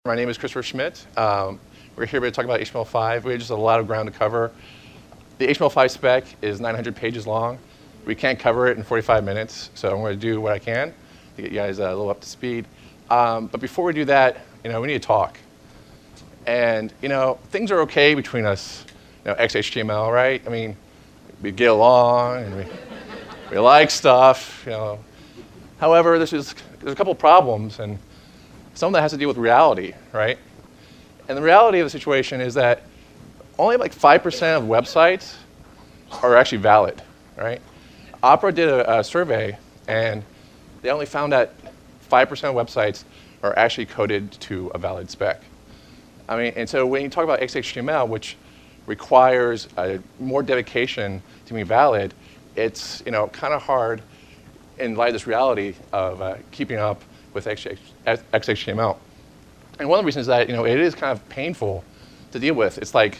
My name is Christopher Schmidt. We're here to talk about HTML5. We have just a lot of ground to cover. The HTML5 spec is 900 pages long. We can't cover it in 45 minutes, so I'm going to do what I can to get you guys a little up to speed. But before we do that, we need to talk. And things are okay between us, XHTML, right? I mean, we get along and we like stuff. However, there's a couple of problems, and some of that has to deal with reality, right? And the reality of the situation is that only like 5% of websites are actually valid, right? Opera did a survey, and they only found that 5% of websites are actually coded to a valid spec. And so when you talk about XHTML, which requires more dedication to be valid, it's kind of hard in light of this reality of keeping up with XHTML. And one of the reasons that it is kind of painful to deal with. It's like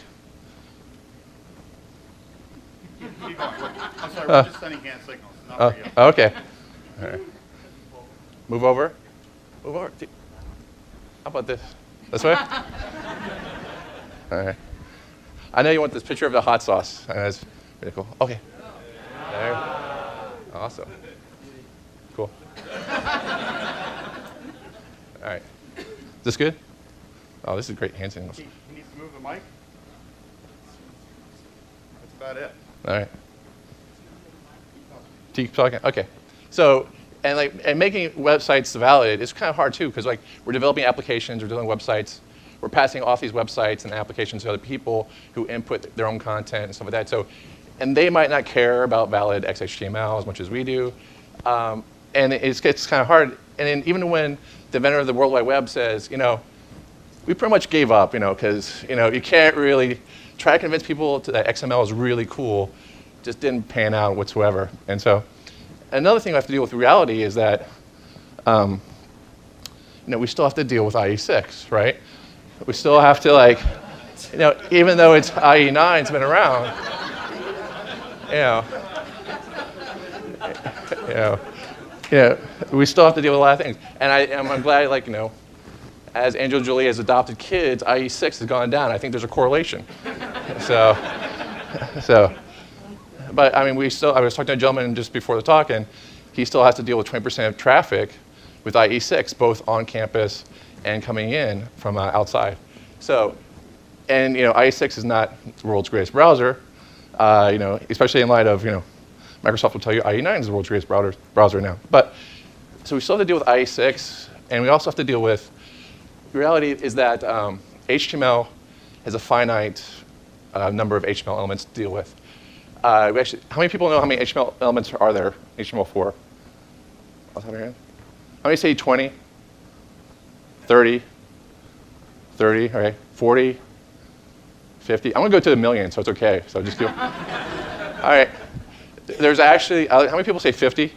keep going. I'm sorry, we're just sending hand signals, not for you. Okay. All right. Move over. Move over. How about this? This way? All right. I know you want this picture of the hot sauce. That's really cool. Okay. There. Awesome. Cool. All right. Is this good? Oh, this is great hand signals. He needs to move the mic. That's about it. All right. Keep talking. Okay. So, and making websites valid is kind of hard too, because we're developing applications, we're developing websites, we're passing off these websites and applications to other people who input their own content and stuff like that. So, and they might not care about valid XHTML as much as we do, and it gets kind of hard. And then even when the inventor of the World Wide Web says, we pretty much gave up, because you can't really try to convince people that XML is really cool, just didn't pan out whatsoever. And so another thing we have to deal with reality is that we still have to deal with IE6, right? We still have to even though it's IE9's been around, we still have to deal with a lot of things. And I'm glad, as Angela Jolie has adopted kids, IE6 has gone down. I think there's a correlation. But I was talking to a gentleman just before the talk, and he still has to deal with 20% of traffic with IE6, both on campus and coming in from outside. So, and IE6 is not the world's greatest browser, especially in light of Microsoft will tell you IE9 is the world's greatest browser now. But so we still have to deal with IE6, and we also have to deal with the reality is that HTML has a finite number of HTML elements to deal with. How many people know how many HTML elements are there in HTML4? How many say 20? 30? 30, okay, 40? 50? I'm going to go to a million, so it's okay. So just do it. All right. There's actually, how many people say 50?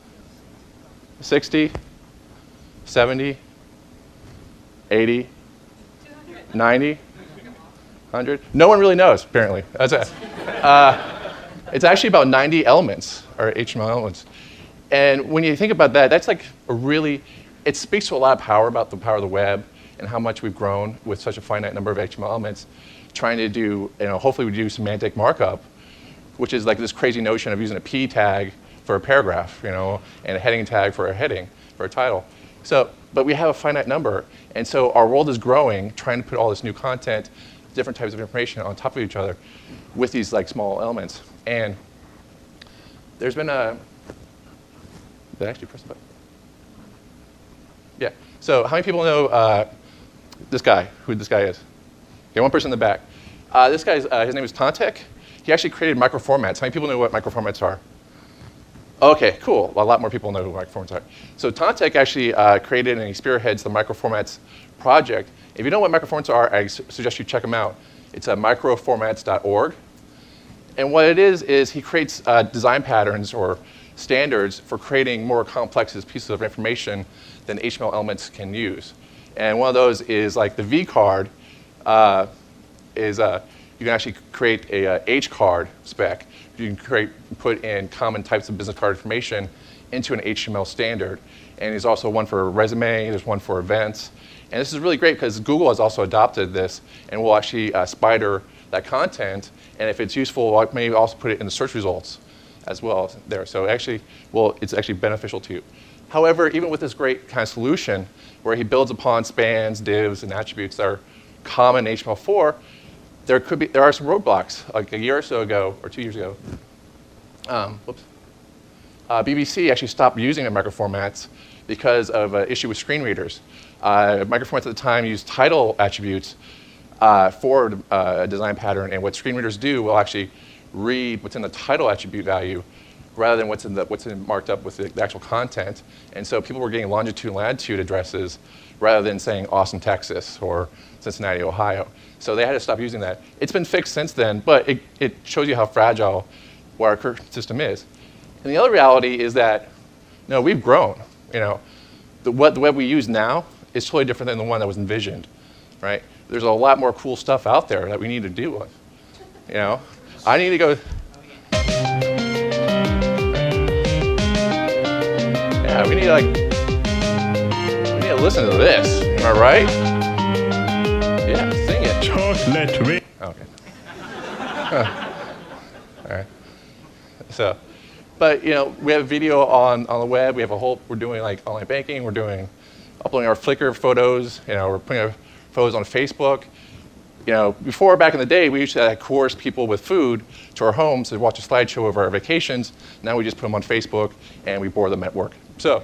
60? 70? 80? 90? 100? No one really knows, apparently. That's it. It's actually about 90 elements, or HTML elements. And when you think about that, that's it speaks to a lot of power about the power of the web and how much we've grown with such a finite number of HTML elements, trying to do, hopefully we do semantic markup, which is this crazy notion of using a P tag for a paragraph, and a heading tag for a heading, for a title. So, but we have a finite number, and so our world is growing, trying to put all this new content, different types of information on top of each other with these small elements. And there's been did I actually press the button? Yeah. So how many people know this guy, who this guy is? Okay, one person in the back. This guy's, his name is Tantek. He actually created microformats. How many people know what microformats are? Okay, cool. A lot more people know who microformats are. So Tantek actually created and he spearheads the microformats project. If you know what microformats are, I suggest you check them out. It's microformats.org. And what it is he creates design patterns or standards for creating more complex pieces of information than HTML elements can use. And one of those is the V card you can actually create a H card spec. You can put in common types of business card information into an HTML standard. And there's also one for resume, there's one for events, And this is really great because Google has also adopted this and will actually spider that content. And if it's useful, we'll maybe also put it in the search results as well there. So actually, well, it's actually beneficial to you. However, even with this great kind of solution where he builds upon spans, divs, and attributes that are common in HTML4, there are some roadblocks. Like a year or so ago, or 2 years ago, BBC actually stopped using the microformats because of an issue with screen readers. Microformats at the time used title attributes for a design pattern, and what screen readers do will actually read what's in the title attribute value rather than what's marked up with the actual content. And so people were getting longitude and latitude addresses rather than saying Austin, Texas, or Cincinnati, Ohio. So they had to stop using that. It's been fixed since then, but it shows you how fragile what our current system is. And the other reality is that we've grown. The web we use now is totally different than the one that was envisioned, right? There's a lot more cool stuff out there that we need to deal with. I need to go. Yeah, we need to listen to this. Am I right? Yeah, sing it. Chocolate. Okay. All right. So, but we have video on the web. We have we're doing like online banking. We're doing uploading our Flickr photos. We're putting our photos on Facebook. Before, back in the day, we used to coerce people with food to our homes to watch a slideshow of our vacations. Now we just put them on Facebook and we bore them at work. So,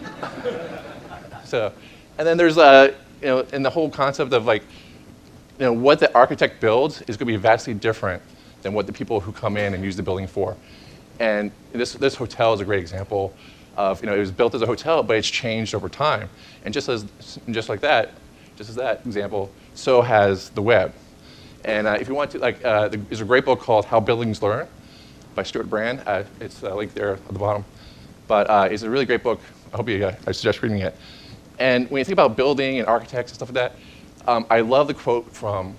and then there's and the whole concept of what the architect builds is going to be vastly different than what the people who come in and use the building for. And this hotel is a great example of, it was built as a hotel, but it's changed over time. And just as that example, so has the web. And if you want to, there's a great book called How Buildings Learn by Stuart Brand. It's linked there at the bottom. But it's a really great book. I suggest reading it. And when you think about building and architects and stuff like that, I love the quote from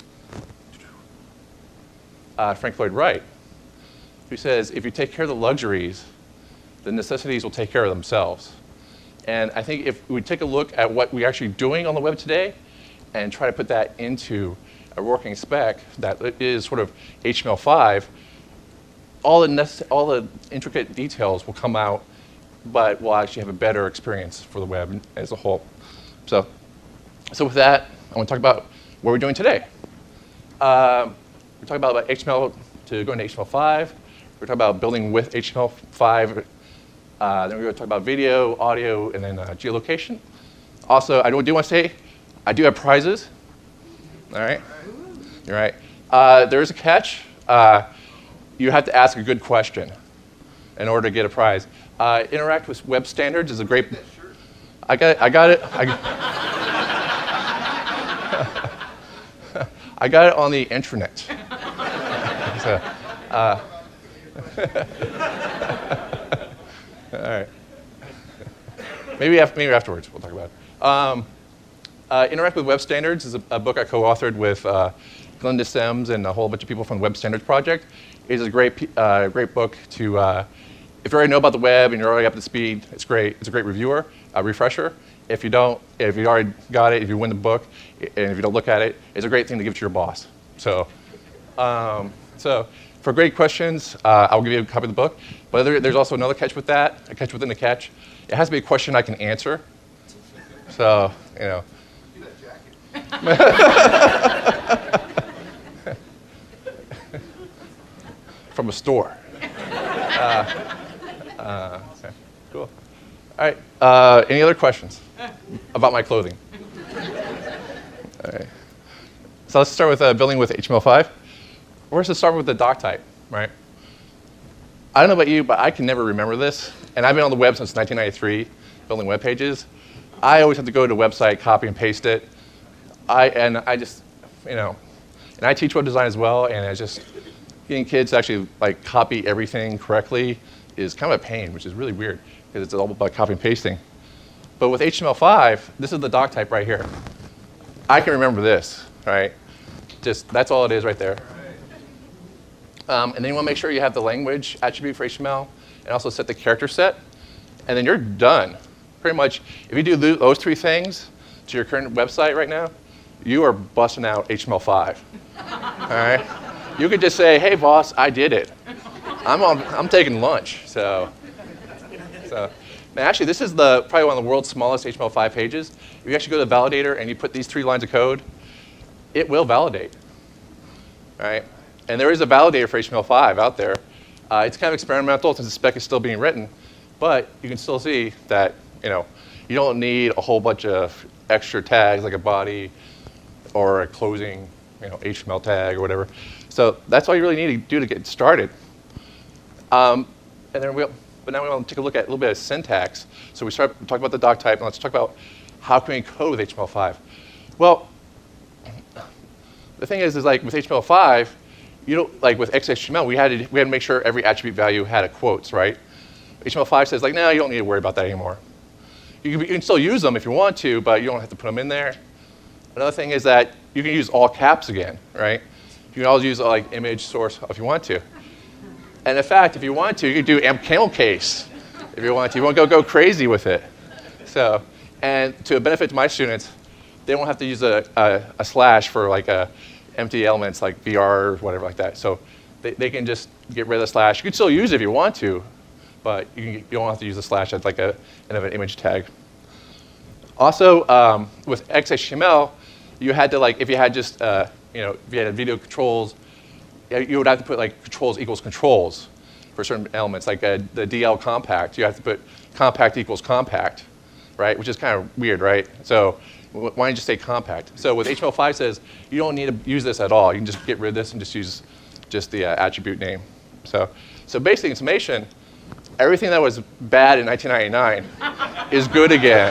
Frank Lloyd Wright, who says, if you take care of the luxuries, the necessities will take care of themselves. And I think if we take a look at what we're actually doing on the web today and try to put that into a working spec that is sort of HTML5, all the intricate details will come out, but we'll actually have a better experience for the web as a whole. So with that, I want to talk about what we're doing today. We're talking about HTML to go into HTML5. We're talking about building with HTML5. Then we're going to talk about video, audio, and then geolocation. Also, I do want to say, I do have prizes. All right? You're right. There is a catch. You have to ask a good question in order to get a prize. Interact with Web Standards is a great. I got it. I got it on the intranet. So, all right. Maybe afterwards we'll talk about it. Interact with Web Standards is a book I co-authored with Glenda Sims and a whole bunch of people from the Web Standards Project. It is a great book to, if you already know about the web and you're already up to speed, it's great. It's a great reviewer, a refresher. If you don't, if you already got it, if you win the book, and if you don't look at it, it's a great thing to give to your boss. So for great questions, I'll give you a copy of the book. But there's also another catch with that, a catch within the catch. It has to be a question I can answer. So, from a store. Okay, cool. All right, any other questions about my clothing? All right. So let's start with building with HTML5. We're going to start with the doc type, right? I don't know about you, but I can never remember this. And I've been on the web since 1993, building web pages. I always have to go to a website, copy and paste it. And I teach web design as well, and I just getting kids to actually copy everything correctly is kind of a pain, which is really weird because it's all about copy and pasting. But with HTML5, this is the doc type right here. I can remember this, right? That's all it is right there. And then you want to make sure you have the language attribute for HTML and also set the character set. And then you're done. Pretty much, if you do those three things, to your current website right now, you are busting out HTML5. All right? You could just say, hey, boss, I did it. I'm taking lunch. So now actually, this is probably one of the world's smallest HTML5 pages. If you actually go to the validator and you put these 3 lines of code, it will validate. All right? And there is a validator for HTML5 out there. It's kind of experimental since the spec is still being written, but you can still see that you don't need a whole bunch of extra tags like a body or a closing HTML tag or whatever. So that's all you really need to do to get started. But now we want to take a look at a little bit of syntax. So we talk about the doc type, and let's talk about how can we code with HTML5. Well, the thing is like with HTML5, like with XHTML, we had to make sure every attribute value had a quotes, right? HTML5 says like, no, you don't need to worry about that anymore. You can still use them if you want to, but you don't have to put them in there. Another thing is that you can use all caps again, right? You can always use like image source if you want to. And in fact, if you want to, you can do camel case if you want to. You won't go crazy with it. So, and to benefit my students, they won't have to use a slash for like empty elements like VR or whatever like that. So they can just get rid of the slash. You can still use it if you want to, but you don't have to use a slash as like an image tag. Also, with XHTML, you had to if you had just if you had video controls, you would have to put like controls equals controls for certain elements, like the DL compact. You have to put compact equals compact, right? Which is kind of weird, right? So why don't you just say compact? So with HTML5 says you don't need to use this at all. You can just get rid of this and just use just the attribute name. So basically, in summation, everything that was bad in 1999 is good again.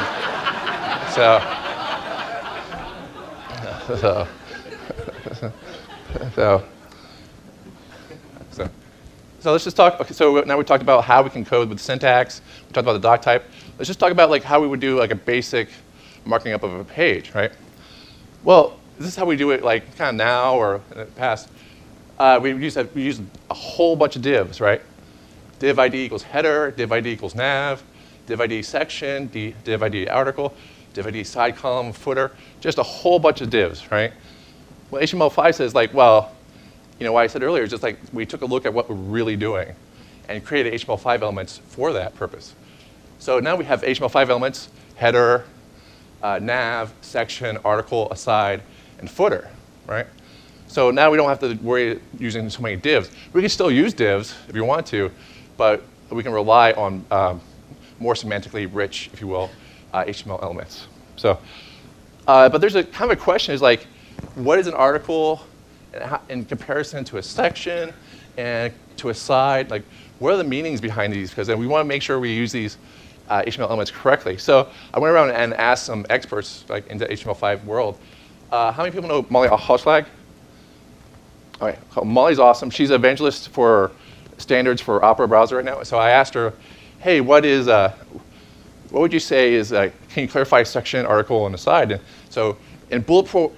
So let's just talk. Okay, so now we talked about how we can code with syntax. We talked about the doc type. Let's just talk about like how we would do like a basic marking up of a page, right? Well, this is how we do it like kind of now or in the past. We use a whole bunch of divs, right? Div ID equals header, div ID equals nav, div ID section, div ID article, div ID side column, footer, just a whole bunch of divs, right? Well, HTML5 says like, well, what I said earlier is just like we took a look at what we're really doing and created HTML5 elements for that purpose. So now we have HTML5 elements, header, nav, section, article, aside, and footer, right? So now we don't have to worry using so many divs. We can still use divs if you want to, but we can rely on more semantically rich, if you will, HTML elements. So, but there's a kind of a question is like, what is an article in comparison to a section and to a side? Like, what are the meanings behind these? Because then we want to make sure we use these HTML elements correctly. So I went around and asked some experts like in the HTML5 world, how many people know Molly Hochschlag? All right, Molly's awesome. She's an evangelist for standards for Opera browser right now. So I asked her, hey, what would you say is, can you clarify section, article, and aside? And so in bulletproof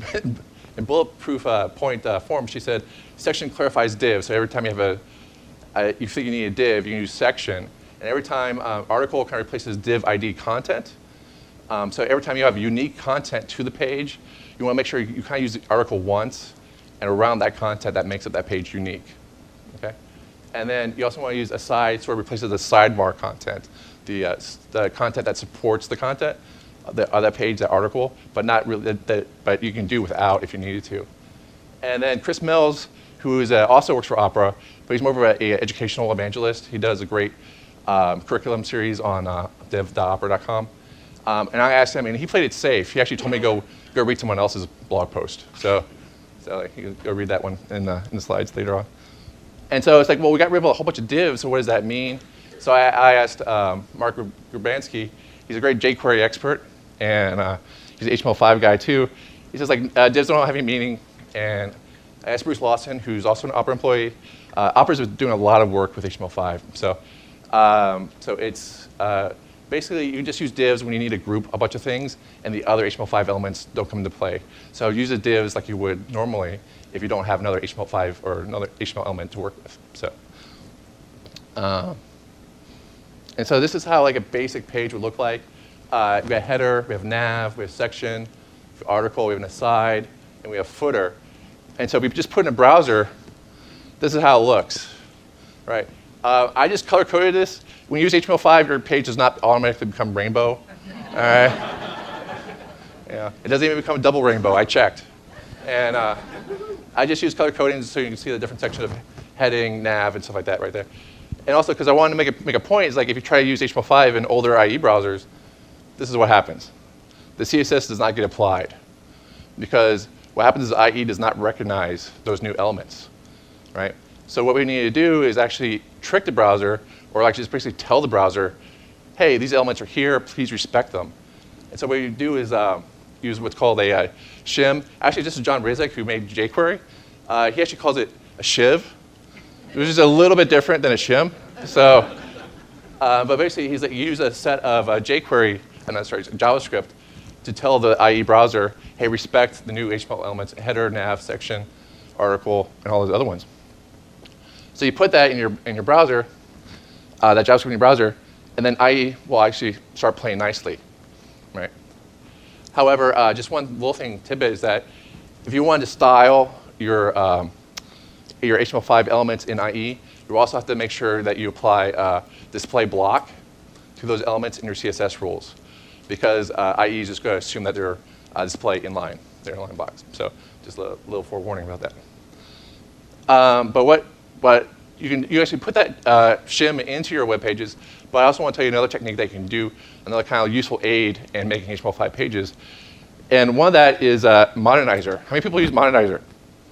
point form, she said, section clarifies div. So every time you have you think you need a div, you can use section. And every time article kind of replaces div ID content. So every time you have unique content to the page, you want to make sure you kind of use the article once, and around that content that makes up that page unique. Okay? And then you also want to use aside, sort of replaces the sidebar content, the content that supports the content, that page, that article, but not really. But you can do without if you needed to. And then Chris Mills, who also works for Opera, but he's more of an educational evangelist. He does a great curriculum series on dev.opera.com. And I asked him, and he played it safe. He actually told me to go read someone else's blog post. So you can go read that one in the slides later on. And so it's like, well, we got rid of a whole bunch of divs, so what does that mean? So I asked Mark Grubanski. He's a great jQuery expert, and he's an HTML5 guy too. He says like divs don't have any meaning. And I asked Bruce Lawson, who's also an Opera employee. Opera's doing a lot of work with HTML5. So it's basically you just use divs when you need to group a bunch of things, and the other HTML5 elements don't come into play. So use the divs like you would normally if you don't have another HTML5 or another HTML element to work with. So, and so this is how like a basic page would look like. We have header, we have nav, we have section, we have article, we have an aside, and we have footer. And so if we just put in a browser, this is how it looks, right? I just color-coded this. When you use HTML5, your page does not automatically become rainbow, all right? Yeah, it doesn't even become a double rainbow. I checked. And I just use color coding so you can see the different sections of heading, nav, and stuff like that right there. And also, because I wanted to make a point, is like if you try to use HTML5 in older IE browsers, this is what happens. The CSS does not get applied. Because what happens is IE does not recognize those new elements, right? So what we need to do is actually trick the browser, or actually just basically tell the browser, hey, these elements are here, please respect them. And so what you do is use what's called a shim. Actually, this is John Rizek, who made jQuery. He actually calls it a shiv, which is a little bit different than a shim. So, but basically, he's like, use a set of jQuery, JavaScript, to tell the IE browser, hey, respect the new HTML elements, header, nav, section, article, and all those other ones. So you put that in your browser, that JavaScript in your browser, and then IE will actually start playing nicely, right? However, just one little tidbit is that if you wanted to style your HTML5 elements in IE, you also have to make sure that you apply display block to those elements in your CSS rules, because IE is just going to assume that they're display inline, they're inline blocks. So just a little forewarning about that. But you actually put that shim into your web pages. But I also want to tell you another technique that you can do, another kind of useful aid in making HTML5 pages. And one of that is Modernizer. How many people use Modernizer?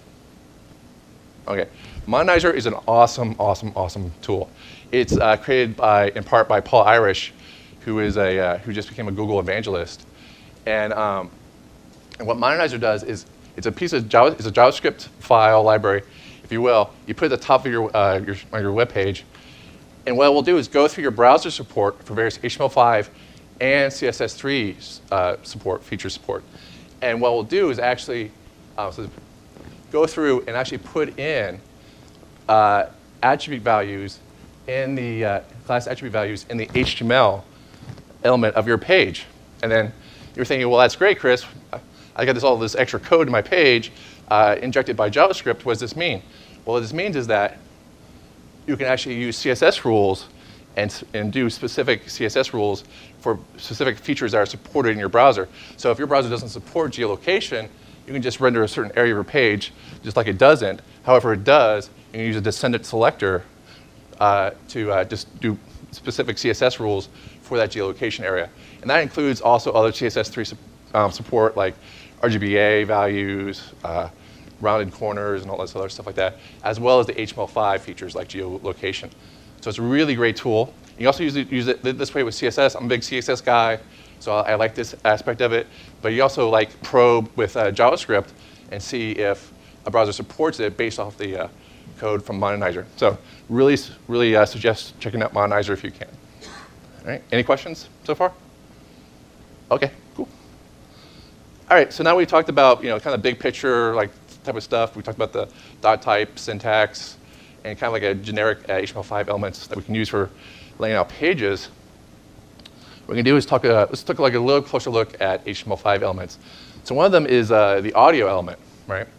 OK. Modernizer is an awesome, awesome, awesome tool. It's created in part by Paul Irish, who just became a Google evangelist. And what Modernizer does is it's a JavaScript file library, if you will. You put it at the top of your web page. And what it will do is go through your browser support for various HTML5 and CSS3 feature support. And what we'll do is actually go through and actually put in attribute values in the class attribute values in the HTML element of your page. And then you're thinking, well, that's great, Chris. I got all this extra code in my page injected by JavaScript. What does this mean? Well, what this means is that you can actually use CSS rules and do specific CSS rules for specific features that are supported in your browser. So if your browser doesn't support geolocation, you can just render a certain area of your page just like it doesn't. However, it does, you can use a descendant selector to just do specific CSS rules for that geolocation area. And that includes also other CSS3 support like RGBA values, rounded corners, and all this other stuff like that, as well as the HTML5 features like geolocation. So it's a really great tool. You can also use it this way with CSS. I'm a big CSS guy, so I like this aspect of it. But you also like probe with JavaScript and see if a browser supports it based off the code from Modernizer. So really suggest checking out Modernizer if you can. All right, any questions so far? OK, cool. All right, so now we talked about kind of big picture like type of stuff. We talked about the dot type, syntax, and kind of like a generic HTML5 elements that we can use for laying out pages. What we can do is let's take like a little closer look at HTML5 elements. So one of them is the audio element, right?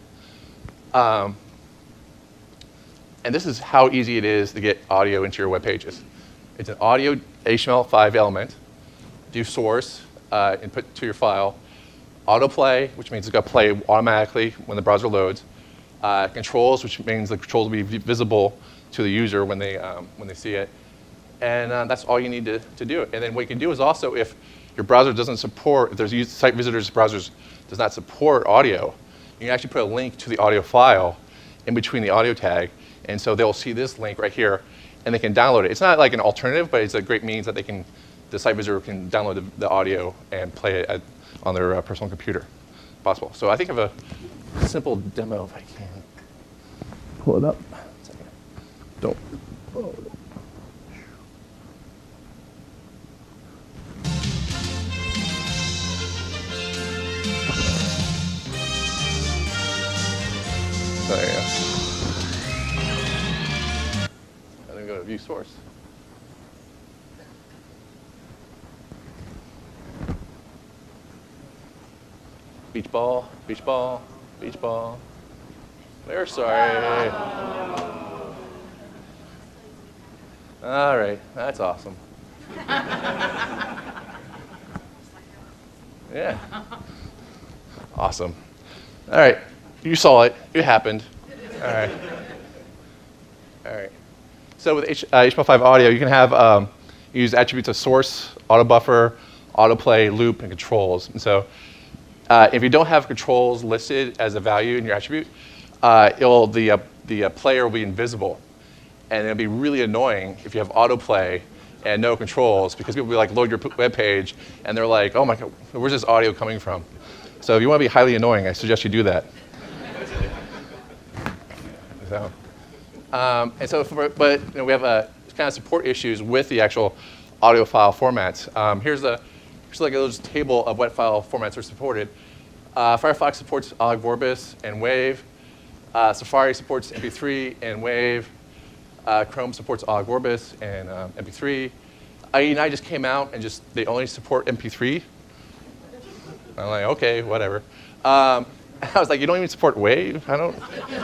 And this is how easy it is to get audio into your web pages. It's an audio HTML5 element. Do source, input to your file. Autoplay, which means it's going to play automatically when the browser loads. Controls, which means the controls will be visible to the user when they see it. And that's all you need to do it. And then what you can do is also, if your browser doesn't support, if there's site visitors' browsers does not support audio, you can actually put a link to the audio file in between the audio tag. And so they'll see this link right here, and they can download it. It's not like an alternative, but it's a great means that the site visitor can download the audio and play it on their personal computer. Possible. So I think of a simple demo if I can. Pull it up. Don't. Oh. There you go. And then go to view source. beach ball, beach ball, beach ball. We're sorry. All right, that's awesome. Yeah. Awesome. All right, you saw it. It happened. All right. All right. So with HTML5 audio, you can have use attributes of source, auto buffer, autoplay, loop, and controls. And so if you don't have controls listed as a value in your attribute, the player will be invisible. And it'll be really annoying if you have autoplay and no controls, because people will be like, load your web page, and they're like, oh my God, where's this audio coming from? So if you want to be highly annoying, I suggest you do that. So, but we have kind of support issues with the actual audio file formats. Here's like a little table of what file formats are supported. Firefox supports OGG Vorbis and WAV. Safari supports MP3 and WAV. Chrome supports OGG Vorbis and MP3. IE9 just came out and they only support MP3. I'm like, okay, whatever. I was like, you don't even support WAV? I don't.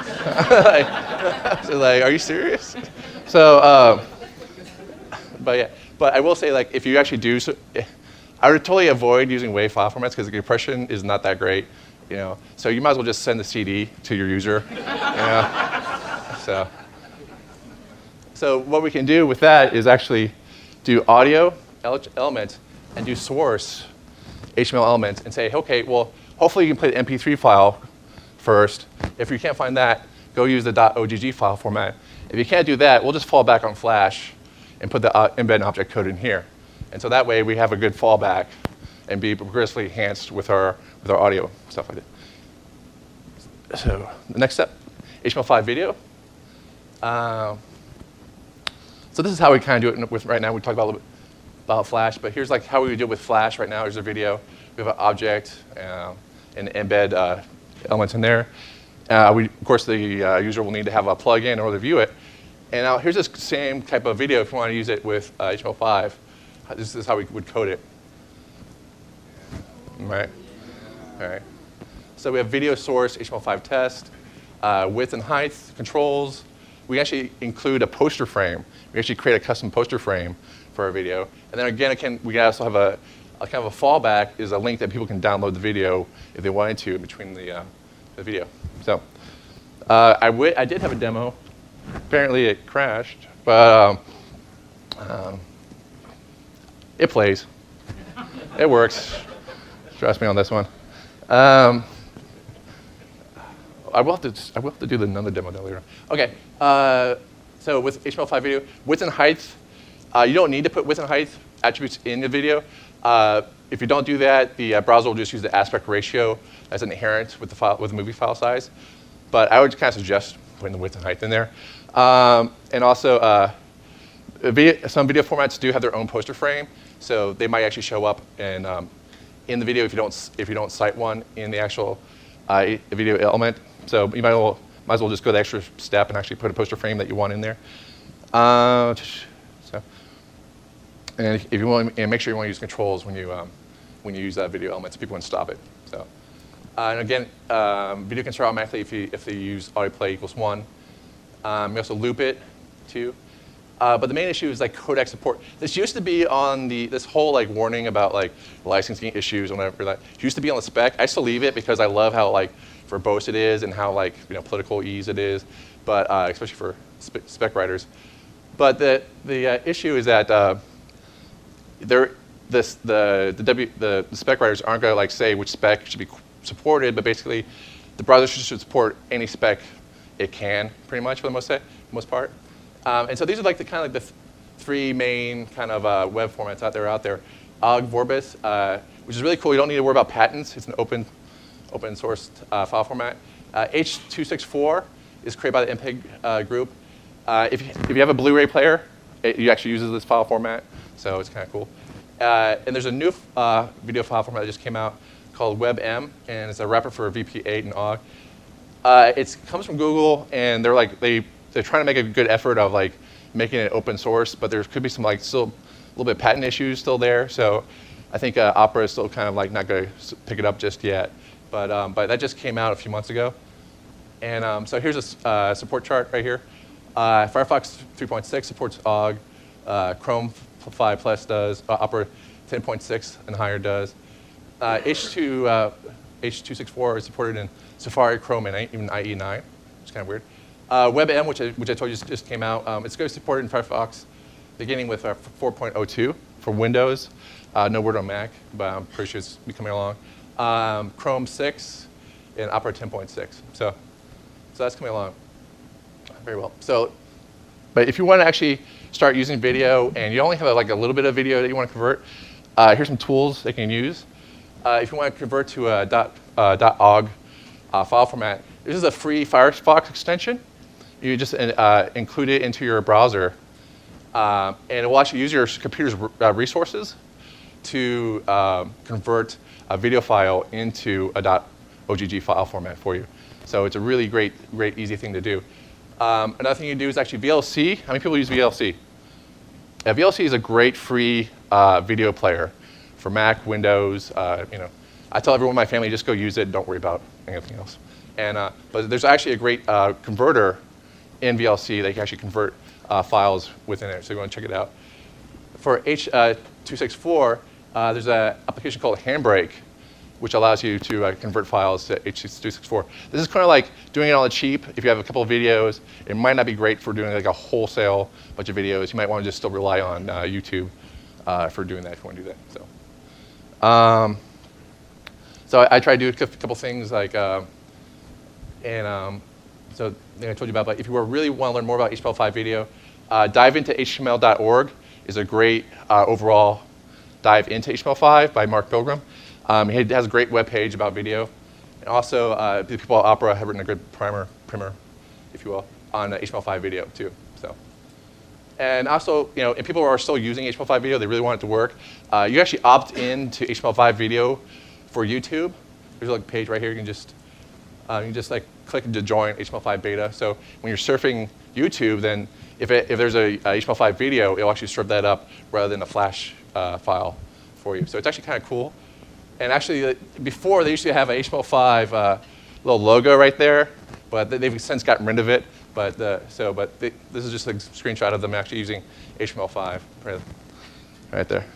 I was like, are you serious? So, but I will say, like, if you actually do, I would totally avoid using WAV file formats because the compression is not that great, you know. So you might as well just send the CD to your user, you know. So what we can do with that is actually do audio elements and do source HTML elements and say, okay, well, hopefully you can play the MP3 file first. If you can't find that, go use the .ogg file format. If you can't do that, we'll just fall back on Flash and put the embed object code in here. And so that way we have a good fallback and be progressively enhanced with our audio, stuff like that. So the next step, HTML5 video. So this is how we kind of do it with right now. We talk about a little bit about Flash, but here's like how we do it with Flash right now. Here's a video. We have an object and embed elements in there. Of course, the user will need to have a plugin in order to view it. And now here's this same type of video if you want to use it with HTML5. This is how we would code it. Right? All right. So we have video source, HTML5 test, width and height controls. We actually include a poster frame. We actually create a custom poster frame for our video. And then again, we also have a kind of a fallback is a link that people can download the video if they wanted to in between the video. So I did have a demo. Apparently it crashed, but it plays. It works. Trust me on this one. I will have to do another demo later. Okay. So with HTML5 video, width and height, you don't need to put width and height attributes in the video. If you don't do that, the browser will just use the aspect ratio as inherent with the movie file size. But I would kind of suggest putting the width and height in there. And also, some video formats do have their own poster frame, so they might actually show up in the video if you don't cite one in the actual video element. So you might as well just go the extra step and actually put a poster frame that you want in there. And if you want, and make sure you want to use controls when you use that video element, so people can stop it. So, and again, video can start automatically if they use autoplay equals 1. You also loop it too. But the main issue is like codec support. This used to be on this whole like warning about like licensing issues and whatever that used to be on the spec. I still leave it because I love how like verbose it is and how like political ease it is, but especially for spec writers. But the issue is that the spec writers aren't going to like say which spec should be supported, but basically the browser should support any spec it can, pretty much for the most part. And so these are like the three main kind of web formats out there. OGG Vorbis, which is really cool. You don't need to worry about patents. It's an open source file format. H.264 is created by the MPEG group. If you have a Blu-ray player, it actually uses this file format, so it's kind of cool. And there's a new video file format that just came out called WebM, and it's a wrapper for VP8 and OGG. It comes from Google, and they're trying to make a good effort of like making it open source, but there could be some like still a little bit of patent issues still there. So I think Opera is still kind of like not going to pick it up just yet. but that just came out a few months ago. And so here's a support chart right here. Firefox 3.6 supports OGG. Chrome 5 Plus does. Opera 10.6 and higher does. H.264 is supported in Safari, Chrome, and even IE9, which is kind of weird. WebM, which I told you just came out, it's going to be supported in Firefox, beginning with 4.02 for Windows. No word on Mac, but I'm pretty sure it's coming along. Chrome 6 and Opera 10.6. So that's coming along very well. But if you want to actually start using video and you only have like a little bit of video that you want to convert, here's some tools that you can use. If you want to convert to a .ogg file format, this is a free Firefox extension. You just include it into your browser, and it will actually use your computer's resources to convert a video file into a .ogg file format for you. So it's a really great, easy thing to do. Another thing you can do is actually VLC. How many people use VLC? VLC is a great free video player for Mac, Windows. I tell everyone in my family, just go use it. Don't worry about anything else. But there's actually a great converter in VLC that you can actually convert files within it. So you want to check it out. For H.264, there's an application called Handbrake, which allows you to convert files to H.264. This is kind of like doing it on the cheap. If you have a couple of videos, it might not be great for doing like a wholesale bunch of videos. You might want to just still rely on YouTube for doing that if you want to do that. So I try to do a couple things like, so I told you about, but if you really want to learn more about HTML5 video, dive into html.org is a great overall dive into HTML5 by Mark Pilgrim. He has a great web page about video. And also, the people at Opera have written a good primer, if you will, on HTML5 video too. And also, if people are still using HTML5 video, they really want it to work. You actually opt in to HTML5 video for YouTube. There's like a page right here. You can just like click to join HTML5 beta. So when you're surfing YouTube, then if there's a HTML5 video, it'll actually serve that up rather than a Flash file for you. So it's actually kind of cool. And actually, before they used to have an HTML5 little logo right there, but they've since gotten rid of it. But this is just a screenshot of them actually using HTML5 right there.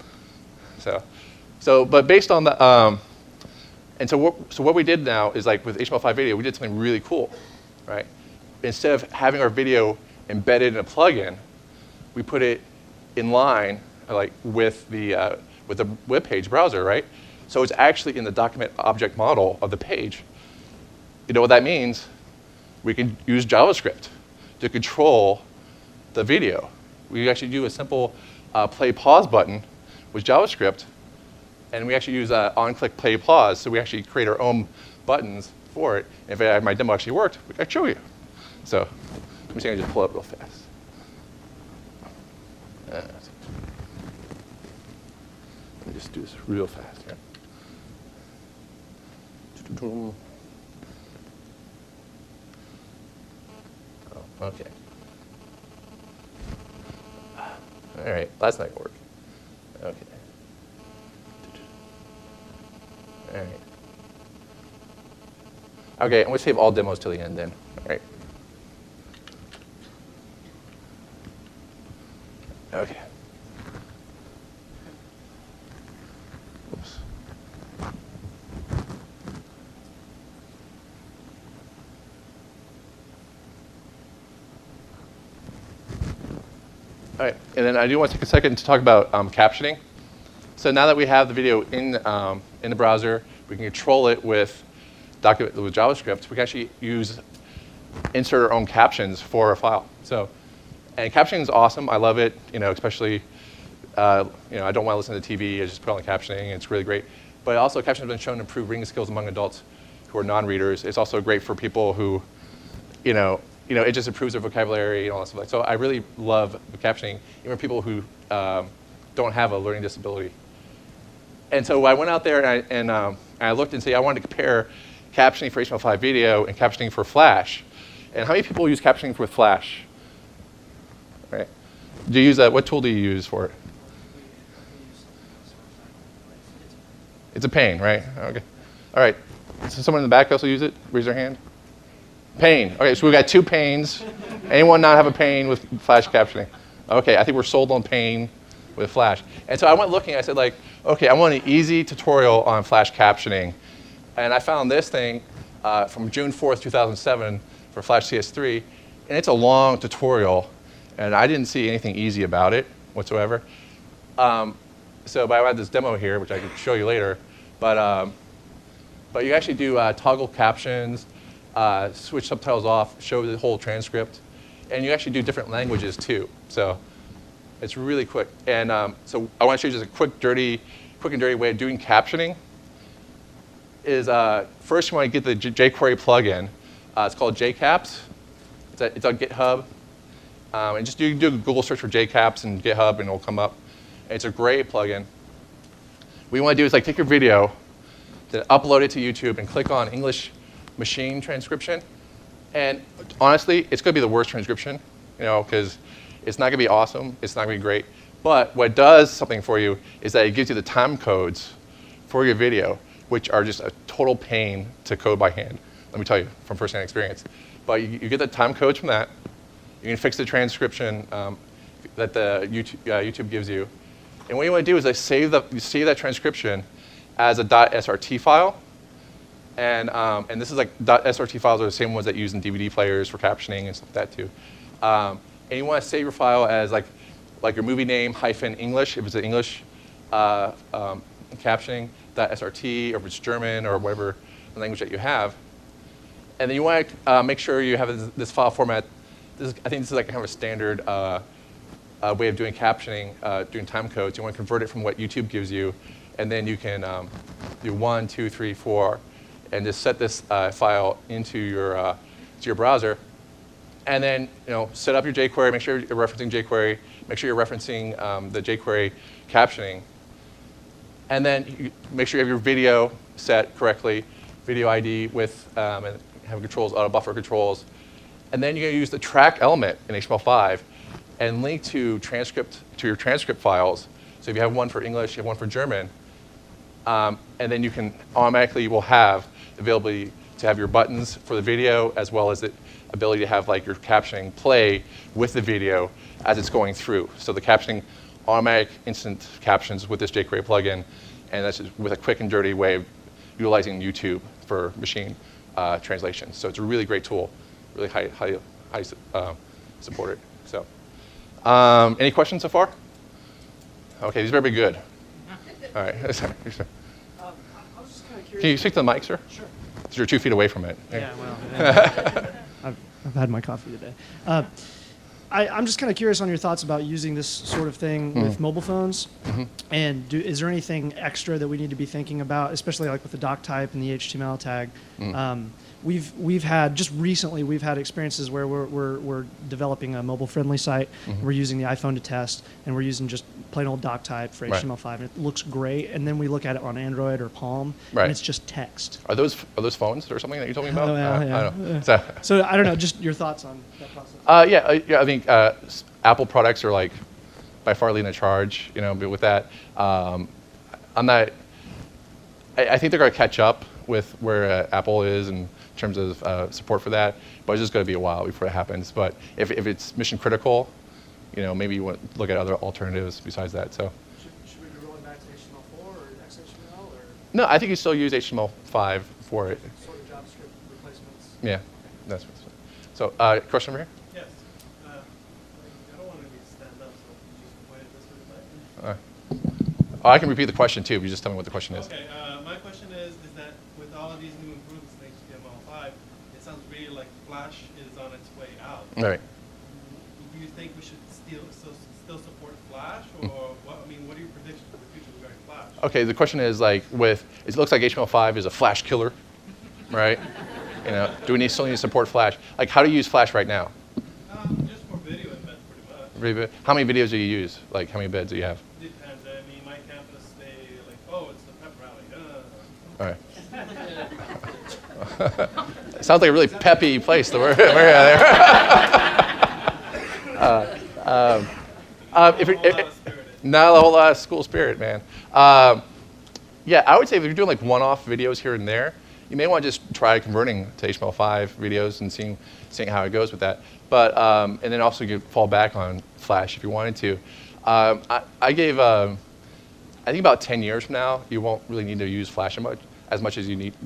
But based on the so what we did now is like with HTML5 video, we did something really cool, right? Instead of having our video embedded in a plugin, we put it in line like with the web page browser, right? So it's actually in the document object model of the page. You know what that means? We can use JavaScript to control the video. We actually do a simple play pause button with JavaScript, and we actually use on-click play pause, so we actually create our own buttons for it. If my demo actually worked, I can show you. So let me see if I can just pull it up real fast. Let me just do this real fast here. Oh, okay. All right, that's not gonna work. Okay. All right. Okay, I'm gonna save all demos till the end then. All right. Okay. Oops. All right, and then I do want to take a second to talk about captioning. So now that we have the video in the browser, we can control it with JavaScript. We can actually insert our own captions for a file. And captioning is awesome. I love it. Especially I don't want to listen to TV. I just put on the captioning. And it's really great. But also, captioning has been shown to improve reading skills among adults who are non-readers. It's also great for people who, it just improves their vocabulary and all that stuff. So I really love captioning, even for people who don't have a learning disability. And so I went out there and I looked and said I wanted to compare captioning for HTML5 video and captioning for Flash. And how many people use captioning with Flash? Right? Do you use that? What tool do you use for it? It's a pain, right? Okay. All right. someone in the back also use it? Raise their hand. Pane. Okay, so we've got 2 panes. Anyone not have a pane with flash captioning? Okay, I think we're sold on pane with flash. And so I went looking, I said like, okay, I want an easy tutorial on flash captioning. And I found this thing from June 4th, 2007 for Flash CS3. And it's a long tutorial. And I didn't see anything easy about it whatsoever. But I have this demo here, which I can show you later. But you actually do toggle captions, switch subtitles off, show the whole transcript. And you actually do different languages, too. So it's really quick. And so I want to show you just a quick and dirty way of doing captioning. Is first you want to get the jQuery plugin. It's called JCaps. It's on GitHub. And just you can do a Google search for JCaps and GitHub, and it'll come up. And it's a great plugin. What you want to do is like take your video, then upload it to YouTube, and click on English machine transcription. And honestly, it's going to be the worst transcription, because it's not going to be awesome. It's not going to be great. But what does something for you is that it gives you the time codes for your video, which are just a total pain to code by hand. Let me tell you from first-hand experience. But you get the time codes from that. You can fix the transcription that the YouTube gives you. And what you want to do is save that transcription as a .srt file. And this is like .srt files are the same ones that you use in DVD players for captioning and stuff like that too. And you want to save your file as like your movie name hyphen English if it's an English captioning .srt, or if it's German or whatever language that you have. And then you want to make sure you have this file format. I think this is like kind of a standard way of doing captioning, doing time codes. You want to convert it from what YouTube gives you, and then you can do 1, 2, 3, 4, and just set this file into your browser. And then set up your jQuery. Make sure you're referencing jQuery. Make sure you're referencing the jQuery captioning. And then make sure you have your video set correctly, video ID with and have controls, auto buffer controls. And then you're going to use the track element in HTML5 and link to your transcript files. So if you have one for English, you have one for German, and then you can will have the availability to have your buttons for the video, as well as the ability to have like your captioning play with the video as it's going through. So the captioning, automatic instant captions with this jQuery plugin, and that's just with a quick and dirty way of utilizing YouTube for machine translation. So it's a really great tool, really high supported. So, any questions so far? Okay, these better be good. All right. I was just kind of curious. Can you stick to the mic, sir? Sure. Because you're 2 feet away from it. Yeah, well, I've had my coffee today. I'm just kind of curious on your thoughts about using this sort of thing with mobile phones. And is there anything extra that we need to be thinking about, especially like with the doc type and the HTML tag? We've had just recently we've had experiences where we're developing a mobile friendly site. We're using the iPhone to test, and we're using just plain old doc type for HTML5, and it looks great. And then we look at it on Android or Palm, and it's just text. Are those phones or something that you told me about? Yeah. I don't know. So I don't know, just your thoughts on that process. I think Apple products are like by far leading the charge. But with that, I'm not. I think they're going to catch up with where Apple is in terms of support for that, but it's just going to be a while before it happens. But if it's mission critical, maybe you want to look at other alternatives besides that. So. Should we be rolling back to HTML4 or XHTML? Or? No, I think you still use HTML5 for it. Sort of JavaScript replacements. Yeah, that's what. So, question over here. Yes. I don't want to be stand up, so just point it this way. I can repeat the question too. If you just tell me what the question is. Okay. My question is that with all of these new improvements in HTML5, it sounds really like Flash is on its way out. All right. Do you think we should still support Flash, or what? I mean, what are your predictions for the future regarding Flash? Okay. The question is like it looks like HTML5 is a Flash killer, right? Do we still need to support Flash? Like, how do you use Flash right now? Just for video embed, pretty much. How many videos do you use? Like, how many embeds do you have? Depends. I mean, my campus, they like, oh, it's the pep rally. All right. It sounds like a really peppy place to work there. Not a whole lot of school spirit, man. Yeah, I would say if you're doing like one-off videos here and there, you may want to just try converting to HTML5 videos and seeing how it goes with that. But and then also you could fall back on Flash if you wanted to. I gave I think about 10 years from now, you won't really need to use Flash as much as you need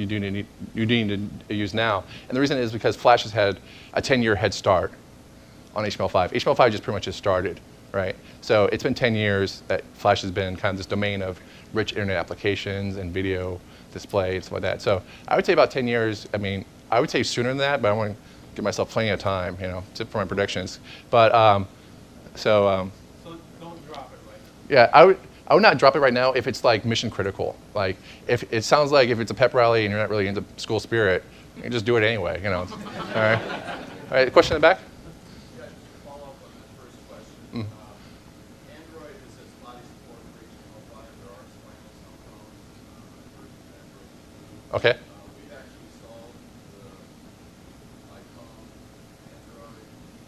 to use now. And the reason is because Flash has had a 10-year head start on HTML5. HTML5 just pretty much just started, right? So it's been 10 years that Flash has been kind of this domain of rich internet applications and video display and stuff like that. So I would say about 10 years. I mean, I would say sooner than that, but I want to give myself plenty of time, for my predictions. But So don't drop it, right? yeah, I would not drop it right now if it's like mission critical. Like if it sounds like if it's a pep rally and you're not really into school spirit, you can just do it anyway. All right. All right. Question in the back. Yeah, just to follow up on that first question. Android is its body support for HTML5. There are spineless cell phones versions of Android. Okay. We've actually solved the iPhone, Android,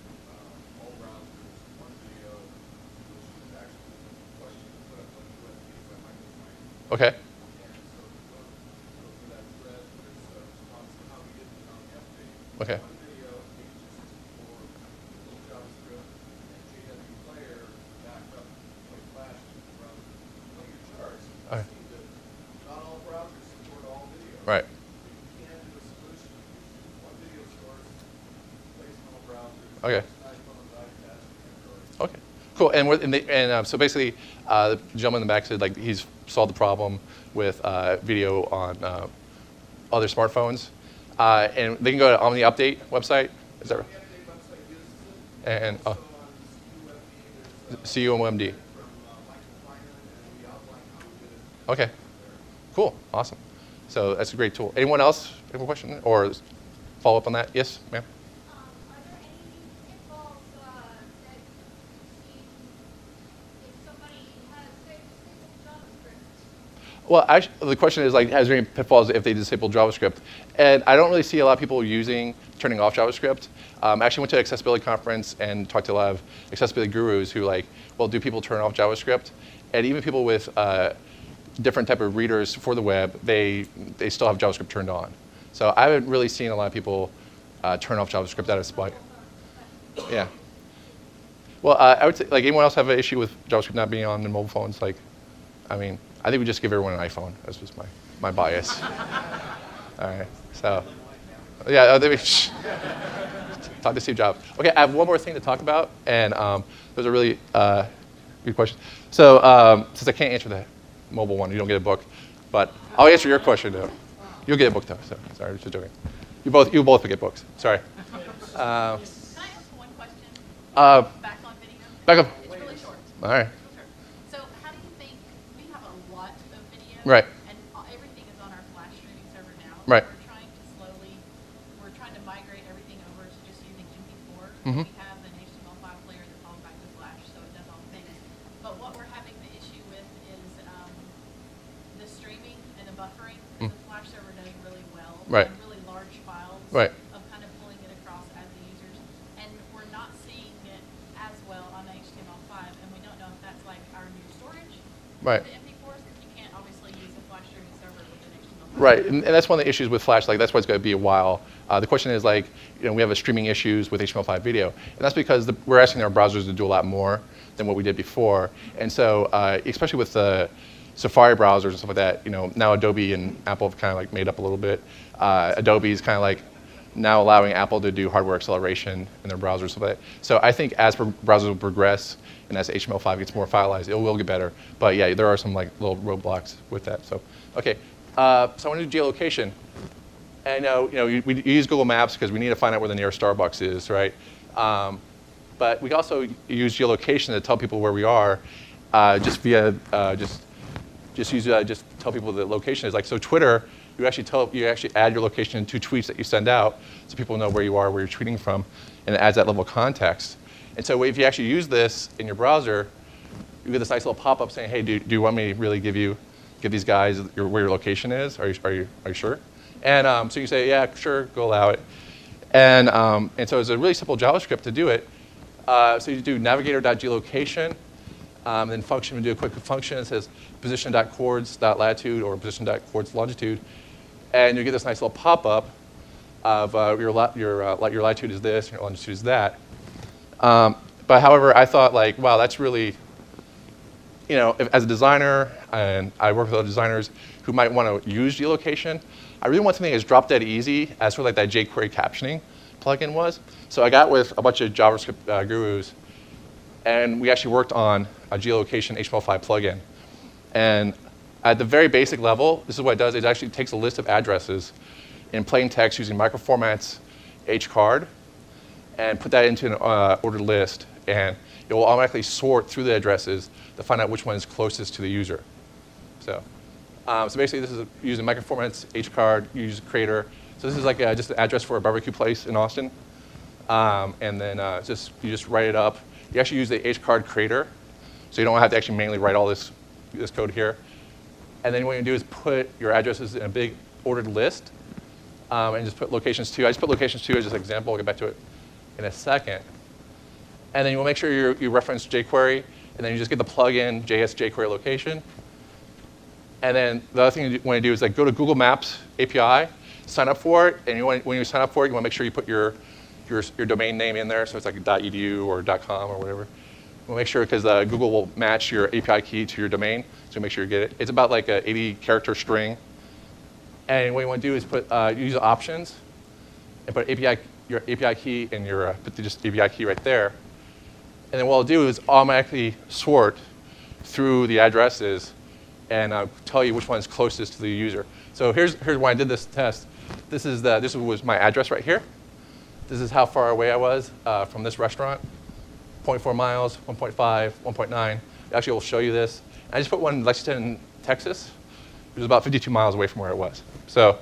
all browsers, one video, which is actually a question to put up on USB by Microsoft. Okay. And so go through that thread. There's a response to how we did it on the update. Okay. One video, H264, little JavaScript, and JW Player backed up with Flash to the browser. Look at your charts. You Okay. see that not all browsers support all video. Right. You can do a solution. One video source, place on all browsers. Okay. iPhone, iPad, Android. Okay. Cool. And so basically, the gentleman in the back said like he's solved the problem with video on other smartphones, and they can go to Omni Update website. Is that right? The update website uses it. And So on CUMD, there's CUMD. from Michael Feynman, and we outline how we did it. Okay. Cool. Awesome. So that's a great tool. Anyone else have a question or follow up on that? Yes, ma'am. Are there any pitfalls that you see if somebody has, say, disabled JavaScript? Well, actually, the question is like, has there any pitfalls if they disable JavaScript? And I don't really see a lot of people turning off JavaScript. I actually went to an accessibility conference and talked to a lot of accessibility gurus who like, well, do people turn off JavaScript? And even people with different type of readers for the web, they still have JavaScript turned on. So I haven't really seen a lot of people turn off JavaScript out of spite. Yeah. Well, I would say, like, anyone else have an issue with JavaScript not being on the mobile phones? Like, I mean, I think we just give everyone an iPhone. That's just my bias. All right. So, yeah. Talk to Steve Jobs. Okay, I have one more thing to talk about, and those are really good questions. So, since I can't answer the mobile one, you don't get a book, but I'll answer your question though. You'll get a book though. So, sorry, just joking. You both will get books. Sorry. Can I ask one question? Back on video? Back up. It's really short. All right. Sure. So how do you think, we have a lot of video. Right. And everything is on our Flash streaming server now. Right. We're trying to migrate everything over to just using MP4. Mhm. We have an HTML5 player that falls back to Flash, so it does all the things. But what we're having the issue with is the streaming and the buffering. The Flash server does really well. Right. On really large files. Right. Of kind of pulling it across as the users. And we're not seeing it as well on HTML5, and we don't know if that's like our new storage Right. for the MP4s, because you can't obviously use a Flash streaming server with an HTML5. Right, and that's one of the issues with Flash. Like, that's why it's going to be a while. The question is like, we have a streaming issues with HTML5 video, and that's because we're asking our browsers to do a lot more than what we did before. And so, especially with the Safari browsers and stuff like that, now Adobe and Apple have kind of like made up a little bit. Adobe is kind of like now allowing Apple to do hardware acceleration in their browsers. So, so I think as browsers will progress and as HTML5 gets more filized, it will get better. But yeah, there are some like little roadblocks with that. So okay, so I want to do geolocation. And we use Google Maps because we need to find out where the nearest Starbucks is, right? But we also use geolocation to tell people where we are, just via just tell people the location is. Like, so Twitter, you actually add your location to tweets that you send out, so people know where you are, where you're tweeting from, and it adds that level of context. And so if you actually use this in your browser, you get this nice little pop-up saying, hey, do you want me to really give these guys where your location is? Are you sure? And so you say, yeah, sure, go allow it. And so it's a really simple JavaScript to do it. So you do navigator.geolocation, then function, we do a quick function that says position.coords.latitude or position.coords.longitude. and you get this nice little pop-up of your latitude is this, your longitude is that. But however, I thought like, wow, that's really, as a designer, and I work with other designers who might want to use geolocation, I really want something that's drop dead easy, as sort of like that jQuery captioning plugin was. So I got with a bunch of JavaScript gurus, and we actually worked on a geolocation HTML5 plugin. And at the very basic level, this is what it does. It actually takes a list of addresses in plain text using microformats hcard and put that into an ordered list. And it will automatically sort through the addresses to find out which one is closest to the user. So basically, this is using microformats hcard, you use Crater. So this is like just an address for a barbecue place in Austin. And then you just write it up. You actually use the hcard Crater, so you don't have to actually manually write all this code here. And then what you do is put your addresses in a big ordered list, and just put locations too. I just put locations too as just an example. I'll get back to it in a second. And then you will make sure you reference jQuery, and then you just get the plugin JS jQuery location. And then the other thing you want to do is like go to Google Maps API, sign up for it, and when you sign up for it, you want to make sure you put your domain name in there, so it's like .edu or .com or whatever. We'll make sure, because Google will match your API key to your domain, so make sure you get it. It's about like an 80-character string. And what you want to do is use options and put your API key and put just API key right there. And then what I'll do is automatically sort through the addresses and tell you which one is closest to the user. So here's when I did this test. This was my address right here. This is how far away I was from this restaurant. 0.4 miles, 1.5, 1.9. Actually, we'll show you this. I just put one in Lexington, Texas. It was about 52 miles away from where it was. So,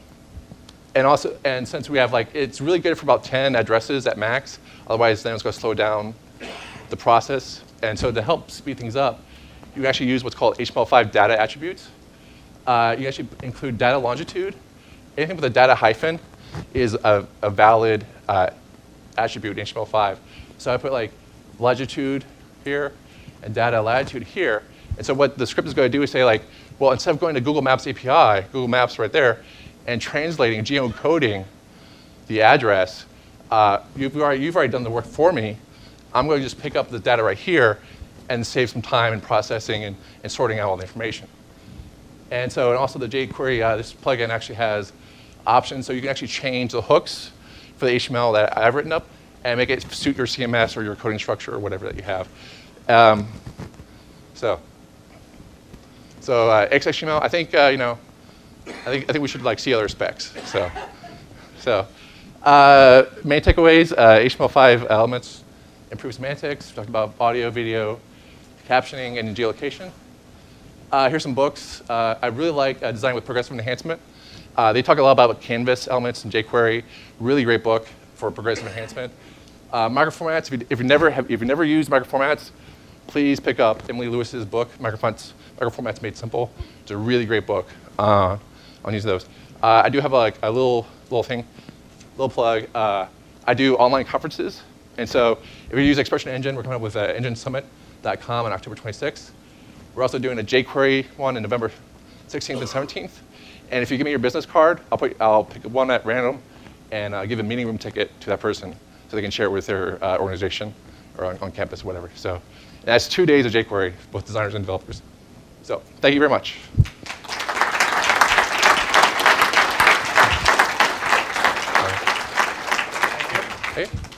and since we have it's really good for about 10 addresses at max. Otherwise, then it's going to slow down the process. And so to help speed things up, you actually use what's called HTML5 data attributes. You actually include data longitude. Anything with a data hyphen is a valid attribute in HTML5. So I put longitude here and data latitude here. And so what the script is going to do is say well, instead of going to Google Maps API, Google Maps right there, and translating, geocoding the address, you've already done the work for me. I'm going to just pick up the data right here and save some time in processing and sorting out all the information. And also the jQuery, this plugin actually has options, so you can actually change the hooks for the HTML that I've written up and make it suit your CMS or your coding structure or whatever that you have. So XHTML, I think I think we should see other specs. So main takeaways: HTML5 elements improve semantics. We talked about audio, video, captioning, and geolocation. Here's some books. I really like Design with Progressive Enhancement. They talk a lot about Canvas elements and jQuery. Really great book for progressive enhancement. Microformats. If you've never used microformats, please pick up Emily Lewis's book, Microformats Made Simple. It's a really great book on using those. I do have a little plug. I do online conferences, and so if you use Expression Engine, we're coming up with enginesummit.com on October 26th. We're also doing a jQuery one in November 16th and 17th. And if you give me your business card, I'll pick one at random and give a meeting room ticket to that person so they can share it with their organization or on campus, whatever. So that's 2 days of jQuery, both designers and developers. So thank you very much. Hey.